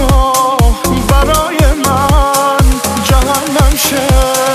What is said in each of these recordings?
دنیا برای من جهنم شه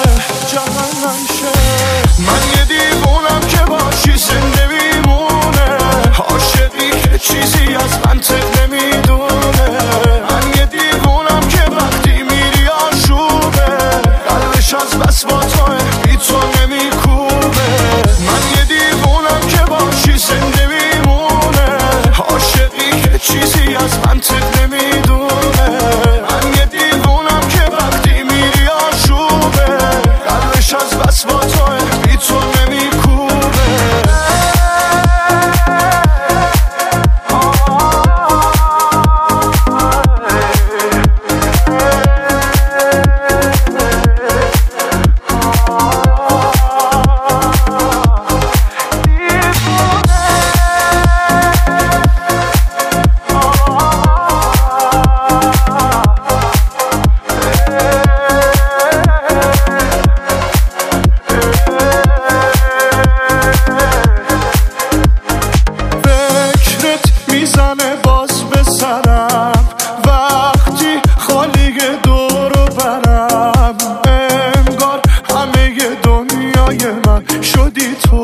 من یه دیوونم که باشی زنده میمونه عاشقی که چیزی از منطق نمیدونه من یه دیوونم که وقتی میری آشوبه قلبش از بس با توه بی تو نمیکوبه من یه دیوونم که باشی زنده میمونه عاشقی که چیزی از منطق نمیدونه من یه دیوونم که وقتی میری آشوبه قلبش از بس با توه بی تو نمیکوبه میزنه باز به سرم وقتی خالی دورو برم انگار همه دنیای من شدی تو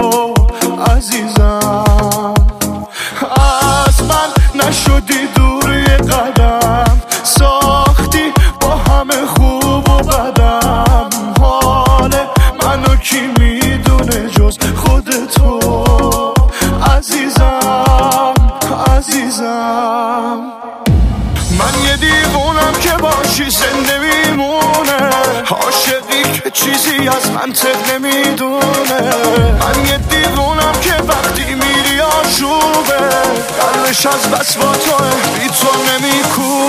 عزیزم از من نشدی دور یه قدم ساختی با همه خوب و بدم حال منو کی میدونه جز خود تو عزیزم من یه دیوونم که باشی زنده میمونه عاشقی که چیزی از منطق نمیدونه من یه دیوونم که وقتی میری آشوبه قلبش از بس با توه بی تو نمیکوبه